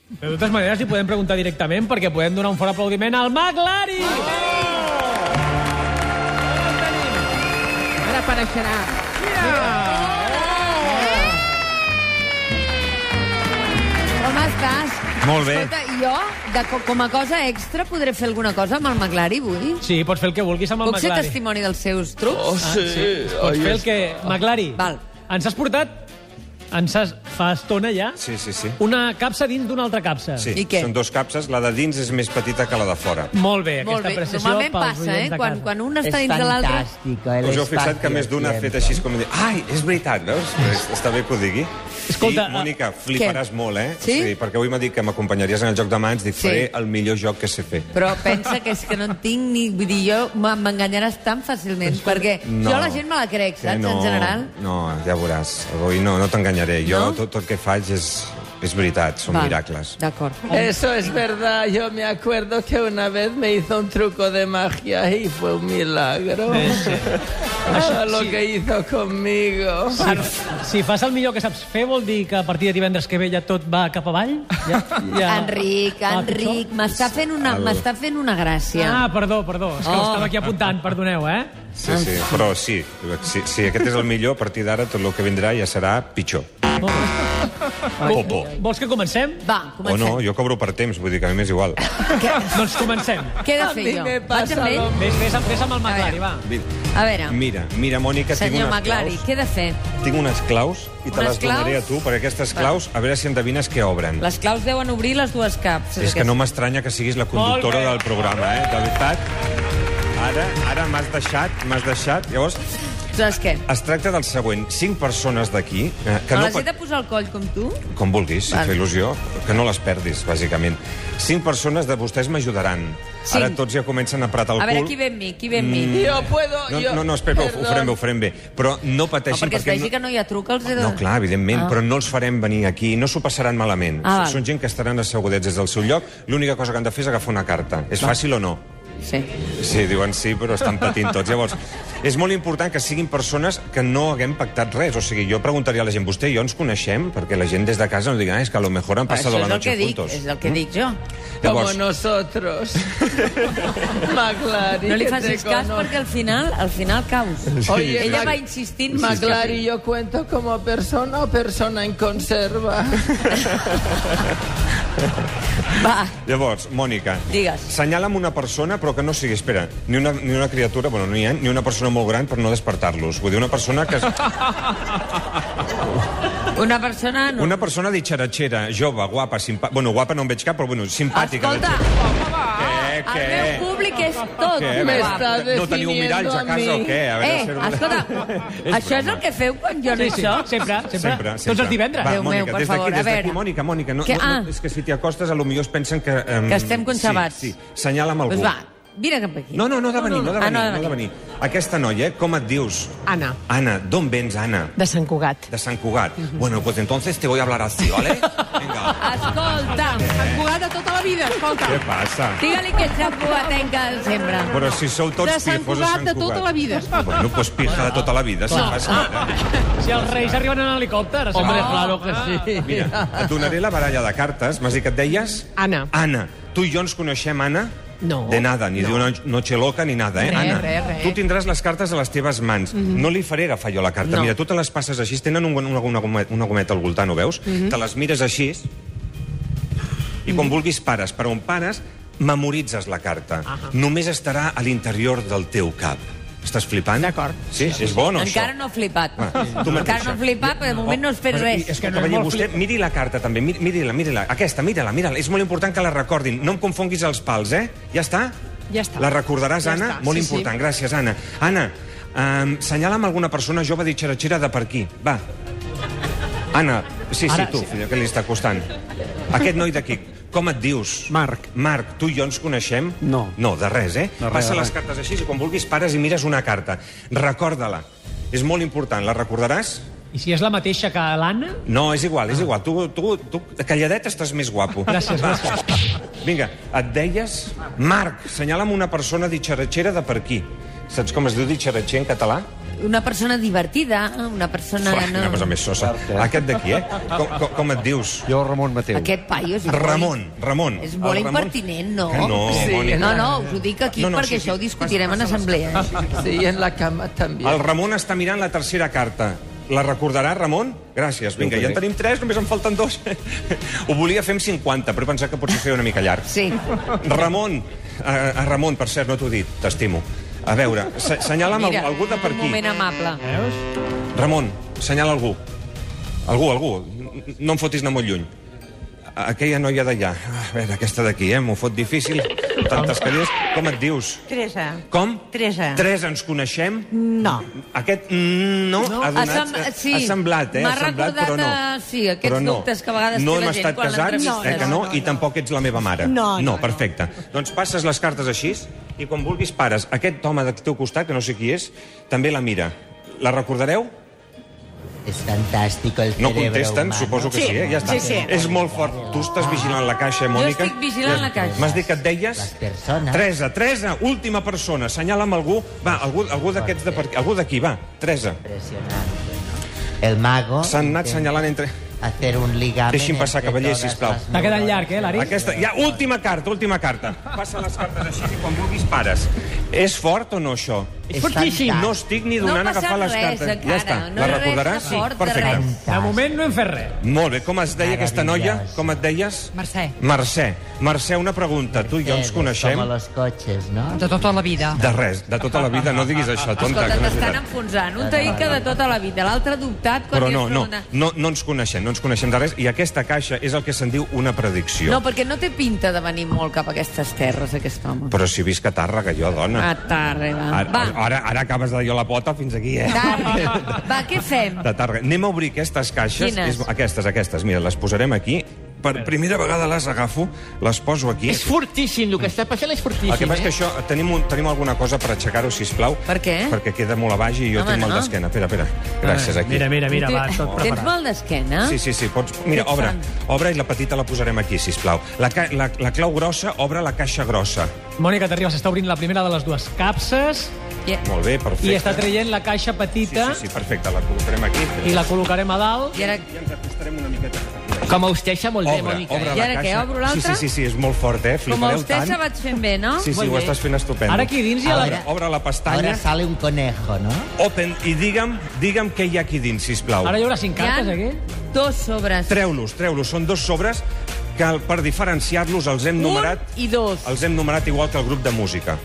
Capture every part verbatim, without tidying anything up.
De totes maneres, li podem preguntar directament perquè podem donar un fort aplaudiment al McLari! Ara apareixerà. Com estàs? Molt bé. Escolta, jo, de, com a cosa extra, podré fer alguna cosa amb el McLari avui? Sí, pots fer el que vulguis amb el Puc ser McLari. testimoni dels seus trucs? Oh, sí. Sí. Pots fer el que... McLari, Val. ens has portat, ens has, fa estona ja, Sí, sí, sí. una capsa dins d'una altra capsa. Sí, I què? són dos capses. La de dins és més petita que la de fora. Molt bé, Molt aquesta bé. apreciació Normalment pels passa, oients eh? de Quan, casa. quan un està És dins de l'altre... fantàstico, el Us heu fixat que més d'una ha fet així com dir, ai, és veritat, veus? Està bé que ho digui. Escolta, I, Mònica, fliparàs molt, eh? Sí? Perquè avui m'ha dit que m'acompanyaries en el joc de mans, dic, Sí. faré el millor joc que sé fer. Però pensa que és que no en tinc ni... Vull dir, jo m'enganyaràs tan fàcilment, perquè No. jo la gent me la crec, Que saps, no, en general? No, ja veuràs. Avui no, no t'enganyaré. Jo No? tot el que faig és, és veritat, són Val, miracles. D'acord. Eso es verdad. Yo me acuerdo que una vez me hizo un truco de magia y fue un milagro. Ah, lo sí. que hizo conmigo. Si, si fas el millor que saps fer, vol dir que a partir de divendres que ve ja tot va cap avall? Ja, ja... Enric, va Enric, pitjor? m'està fent, una, m'està fent una gràcia. Ah, perdó, perdó. És que Oh. l'estava aquí apuntant, perdoneu, eh? Sí, sí, però sí, si, si aquest és el millor, a partir d'ara tot el que vindrà ja serà pitjor. Popo. Vols que comencem? Va, O comencem. no, jo cobro per temps, vull dir que a mi m'és igual. Doncs comencem. Què he de A fer mi jo? me Vaig passa amb ell? lo- Vés, vés, amb- vés amb el McLari, va. A veure, Mira, mira, Mònica, tinc senyor unes McLari, claus, què he de fer? tinc unes claus i te Unes les donaré a claus? tu, perquè aquestes claus, a veure si endevines què obren. Les claus deuen obrir les dues caps. És que no m'estranya que siguis la conductora Molt bé. del programa, eh? De veritat, ara, ara m'has deixat, m'has deixat. Llavors, Saps què? es tracta del següent. Cinc persones d'aquí... Eh, que Me no les he de posar al coll com tu? Com vulguis, si Val. fa il·lusió, que no les perdis, bàsicament. Cinc persones de vostès m'ajudaran. Cinc. Ara tots ja comencen a apretar el A veure, cul. qui ve amb mi? Qui ve amb mi? Yo puedo... No, yo... no, no, espera, ho, ho Perdón. farem bé, ho farem bé. Però no No, pateixin, perquè es vegi que no hi ha truc, els he de... No, clar, evidentment, Ah. però no els farem venir aquí, no s'ho passaran malament. Ah, val. Són gent que estaran assegudets des del seu lloc, l'única cosa que han de fer és agafar una carta. És fàcil o no? Sí. Sí, diuen sí, però estan patint tots. Llavors, és molt important que siguin persones que no haguem pactat res. O sigui, jo preguntaria a la gent, vostè i jo ens coneixem? Perquè la gent des de casa no digui, ah, és que a lo mejor han passado Això la és el noche que dic, juntos. és el que dic jo. Como Llavors, nosotros. McLari, No li que facis te cas conozco. perquè al final, al final caus. Oye, Ella Mac- va insistint. McLari, ¿yo cuento como persona o persona en conserva? Va, llavors, Mònica, Digues. senyala'm una persona, però que no sigui, espera, ni una, ni una criatura, bueno, no hi ha, ni una persona molt gran per no despertar-los. Vull dir, una persona que... una persona... No. Una persona ditxaratxera, jove, guapa, simpàtica... Bueno, guapa no en veig cap, però bueno, simpàtica. Escolta, Què, el què? meu públic és tot. Què? Me guapo. está No teniu miralls a casa o què? A veure, Eh, si- escolta, això és el que feu quan jo no Sí, hi sí, soc? sempre, sempre. Sempre, sempre. Tots els divendres. Va, Déu meu, Mònica, per des favor, d'aquí, a des d'aquí, veure. Mònica, Mònica, no, Que- no, no, ah. és que si t'hi acostes, a lo millor es pensen que... Um, Que estem conxabats. Sí, sí. Senyala'm algú. Doncs va, vine cap aquí. No, no, no ha de venir, no ha de Ah, venir, no ha de no ha de venir. venir. Aquesta noia, com et dius? Ana, Anna, d'on vens, Anna? de Sant Cugat. De Sant Cugat. Bueno, pues entonces te voy a hablar así, ¿vale? Venga. Escolta, Sant Cugat de tota la vida, escolta. Què passa? digue-li que ets Sant Cugatenca sempre. Però si sou tots De Sant pijos a Cugat Sant de Cugat. tota la vida. Bueno, pues pija de tota la vida, si fas ara. Si els reis arriben en helicòpter... Hombre, oh, claro que sí. Mira, et donaré la baralla de cartes. M'has dit que et deies? Anna. Anna. Tu i jo ens coneixem, Anna? No. De nada, ni No. d'una noche loca ni nada, eh, Res, Anna? res, res. Tu tindràs les cartes a les teves mans. Mm-hmm. No li faré agafar jo la carta. No. Mira, tu te les passes així, tenen un, una, una, gometa, una gometa al voltant, ho veus? Mm-hmm. Te les mires així i quan vulguis pares. Per on pares, memoritzes la carta. Ahà. Només estarà a l'interior del teu cap. Estàs flipant? D'acord. Sí? És bo o no, Encara això? no he flipat. Ah, tu Encara mateixa. no he flipat, però de moment no has fet Però, res. i, Escolta, cavaller, vostè miri la carta també, miri- miri-la, miri-la. Aquesta, mira-la, mira-la. És molt important que la recordin. No em confonguis els pals, eh? Ja està? Ja està. La recordaràs, Ja Anna? està, Molt sí, important, sí. gràcies, Anna. Anna, um, senyala'm alguna persona jove ditxaratxera de per aquí. Va. Anna, sí, sí, Ara, tu, sí. filla, que li està costant. Aquest noi d'aquí, com et dius? Marc. Marc, tu i jo ens coneixem? No. No, de res, eh? De res, Passa de les res. cartes així i quan vulguis pares i mires una carta. Recorda-la. És molt important. La recordaràs? I si és la mateixa que l'Anna? No, és igual, és igual. Tu, tu, tu calladet estàs més guapo. Gràcies, gràcies. Vinga, et deies... Marc, senyala'm una persona ditxaratxera de per aquí. Saps com es diu ditxaratxer en català? una persona divertida, una persona... Uah, no... una cosa més sosa. Aquest d'aquí, eh? Com, com, com et dius? Jo, Ramon Mateu. Aquest paio és Ramon, Ramon. És molt El Ramon- impertinent, no? Que no, Sí. Mònica. No, no, us ho dic aquí No, no, perquè sí, sí. això ho discutirem en assemblea. Sí, y en la cama también. El Ramon està mirant la tercera carta. La recordarà, Ramon? Gràcies. Vinga, ja en tenim tres, només en falten dos. Ho volia fer amb cinquanta, però he pensat que potser feia una mica llarg. Sí. Ramon, a, a Ramon, per cert, no t'ho he dit, t'estimo. A veure, se- senyala'm Mira, algú de per un aquí. moment amable. Ramon, senyala algú. Algú, algú. No em fotis anar molt lluny. Aquella noia d'allà. A veure, aquesta d'aquí, eh? M'ho fot difícil. Tantes cadires. Com et dius? Teresa. Com? Teresa. Teresa, ens coneixem? No. Aquest mm, no, No, ha donat... ha sem- sí. ha semblat, eh? M'ha Ha semblat, recordat però no. a- sí, aquests Però no. dubtes que a vegades no té hem la gent estat quan casats, l'entrevistes. eh, que no, No, no, i no. tampoc ets la meva mare. No, no, no no. perfecte. Doncs passes les cartes així i quan vulguis pares. Aquest home del teu costat, que no sé qui és, també la mira. La recordareu? Es fantástico el No cerebro contesten, humano. suposo que sí, Sí, eh? Ja està. sí, sí. És molt fort. Tu estàs vigilant la caixa, Mònica? estic vigilant la caixa. M'has dit que et deies? Les persones. Teresa, Teresa, última persona. Senyala'm algú. Va, algú, algú d'aquests de per aquí. Algú d'aquí, va. Teresa. Impresionante, ¿no? El mago... S'han anat intenta senyalant entre... hacer un ligamen Deixi'm passar, entre cavaller, todas sisplau. las T'ha quedat neuronas. llarg, eh, Lari? Aquesta, ja, última carta, última carta. Passa les cartes així i quan vulguis pares. És fort o no, això? És fortíssim. fantàstic. No estic ni No donant ha a agafar passat les res, cartes. encara. Ja està. No la és res recordaràs? de fort, de Perfecte. res. De moment no hem fet res. Molt bé. Com es deia aquesta noia? Maravillosa. Com et deies? Mercè. Mercè. Mercè, una pregunta. Tu i jo ens Mercedes, coneixem? Como los coches, ¿no? De tota la vida. De res, de tota la vida. No diguis això, tonta. Escolta, que no és t'estan veritat. enfonsant. Un taïca de tota la vida, l'altre dubtat quan Però li no, has no, preguntat. no, no ens coneixem, no ens coneixem de res, i aquesta caixa és el que se'n diu una predicció. No, perquè no té pinta de venir molt cap a aquestes terres, aquest home. Però si visc a Tàrrega, jo, dona. A Tàrrega. Ara, Va, ara, ara acabes de dir la pota fins aquí, eh? Tàrrega. Va, què fem? De Tàrrega. Anem a obrir aquestes caixes. Quines? És, aquestes, aquestes. Mira, les posarem aquí. Per primera vegada les agafo, les poso aquí. És fortíssim, el que està passant és fortíssim. El que passa és que eh? això, tenim, un, tenim alguna cosa per aixecar-ho, sisplau? Per què? Perquè queda molt a baix i jo Home, tinc mal no. d'esquena. Espera, espera. Gràcies, aquí. Mira, mira, mira, va, Tens- tot Tens preparat. mal d'esquena? Sí, sí, sí, pots... Mira, Què et obre, fan? obre i la petita la posarem aquí, sisplau. La, ca... la, la clau grossa obre la caixa grossa. Mònica Terribas està obrint la primera de les dues capses Ja. Molt bé, perfecte. i està traient la caixa Sí, petita sí, sí, perfecte, la col·locarem aquí. i la col·locarem a dalt. I ara, I ens acostarem una miqueta. Com a hostessa, molt bé, Obre, Mònica. obre I la ara què, caixa. obro l'altra? Sí, sí, sí, sí, és molt fort, eh? com a Flipareu hostessa tant. vaig fent bé, no? Sí, sí, Molt ho bé. estàs fent estupendo. Ara aquí dins hi ha la... Ara- Obre la pestanya, Ahora sale un conejo, ¿no? open, i digue'm, digue'm què hi ha aquí dins, sisplau. Ara hi haurà cinc Hi ha cartes, aquí? dos sobres. Treu-los, treu-los. Són dos sobres que per diferenciar-los els hem Un numerat... i dos. Els hem numerat igual que el grup de música.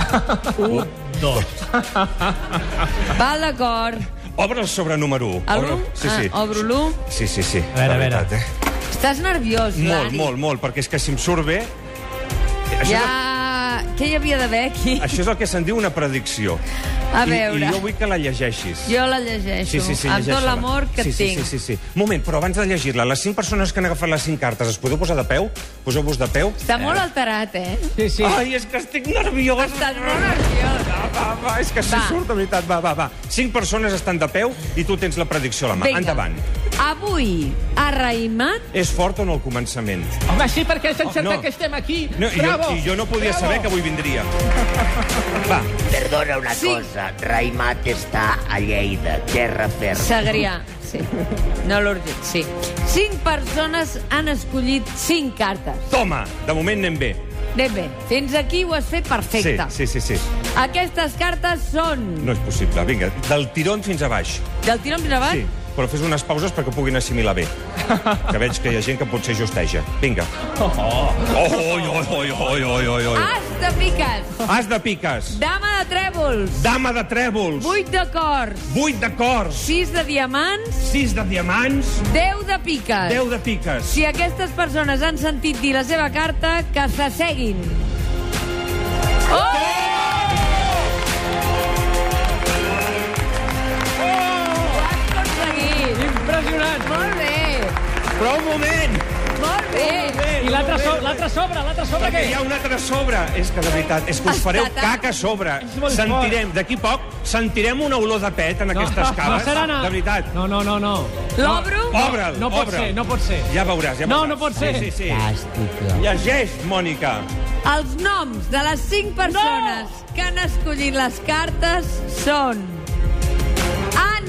Un, dos. Val, d'acord. Obre el sobre número un. A Obre- l'u? Sí, sí. Ah, obro l'u. Sí, sí, sí. A veure, La a veure. veritat, eh? Estàs nerviós, Molt, Lari. molt, molt, perquè és que si em surt bé... Això, Ja... és, Què hi havia d'haver aquí? això és el que se'n diu una predicció. A I, veure. I jo vull que la llegeixis. Jo la llegeixo. Sí, sí, sí, amb tot llegeix-la. l'amor que sí, et sí, tinc. Sí, sí, sí. Moment, però abans de llegir-la, les cinc persones que han agafat les cinc cartes, es podeu posar de peu? Poseu-vos de peu. Està molt alterat, eh? Sí, sí. Ai, és que estic nerviós. Estàs molt nerviós. Va, va, va, és que si Va. surt de veritat. Va, va, va. Cinc persones estan de peu i tu tens la predicció a la mà. Vinga. Endavant. Avui ha raïmat... És fort o no el començament? Home, sí, perquè és encertat Oh, no. que estem aquí. No, i jo, Bravo! I jo no podia Bravo! saber que avui vindria. Va, Perdona una Sí. cosa, Raimat està a Lleida, terra ferma. Segrià, sí. No l'urgent, sí. Cinc persones han escollit cinc cartes. toma, de moment anem bé. Anem bé. Fins aquí ho has fet perfecte. Sí, sí, sí, sí. Aquestes cartes són No és possible. Vinga, del tirón fins a baix. del tirón fins avall. Sí, però fes unes pauses perquè ho puguin assimilar bé. Que veig que hi ha gent que potser justeja. Vinga. Oh, oh, oh, oh, oh, oh, oh, oh. As de piques. As de piques. Dama de trèvols. Dama de trèvols. Vuit de cors. Vuit de cors. Sis de diamants. Sis de diamants. Deu de piques. Deu de piques. Si aquestes persones han sentit dir la seva carta, que s'asseguin. Oh! Ho has aconseguit. Impressionant. Molt bé. Però un moment. Molt bé. I l'altre so, l'altre sobre, l'altre sobre Perquè què? hi ha un altre sobre. És que, de veritat, és que us fareu Està tan- caca a sobre. És molt Sentirem, d'aquí poc, sentirem una olor de pet en aquestes no caves. serà na... De veritat. No, no, no, no. L'obro? Obre'l, No pot obre'l. ser, no pot ser. Ja veuràs, ja veuràs. No, no pot ser. Sí, sí, sí. Fantàstic. Llegeix, Mònica. Els noms de les cinc persones que han escollit les cartes són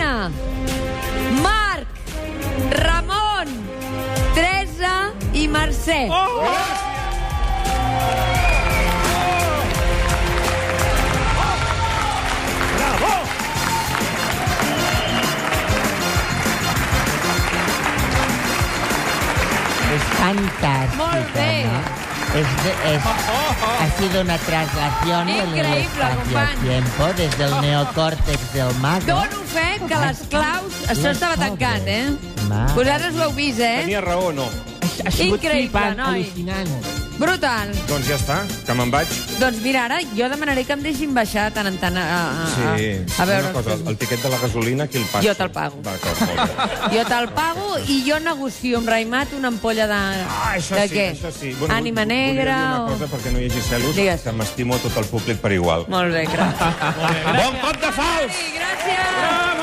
Anna, Marc, Ramon, Teresa i Mercè. Oh! Es fantástica, Molt bé. ¿no? Es, de- es- ha sido una traslación en el Increïble, espacio-tiempo desde el neocórtex del mago. Dono fe que les claus... Això estava tancat, eh? Ma. Vosaltres ho heu vist, eh? Tenia raó o no? Ha sigut Increïble, flipant, noi. al·lucinant. Brutal. Doncs ja està, que me'n vaig. Doncs mira, ara jo demanaré que em deixin baixar tant en tant a, a, a, Sí, a veure... una cosa, el tiquet de la gasolina, qui el passa? Jo te'l pago. D'acord, molt bé. Jo te'l pago i jo negocio amb Raimat una ampolla de... Ah, això de sí, què? això sí. Ànima volia negra dir una o... cosa perquè no hi hagi celos, Digues. que m'estimo a tot el públic per igual. Molt bé, gràcies. Bon cop de fals! Gràcies.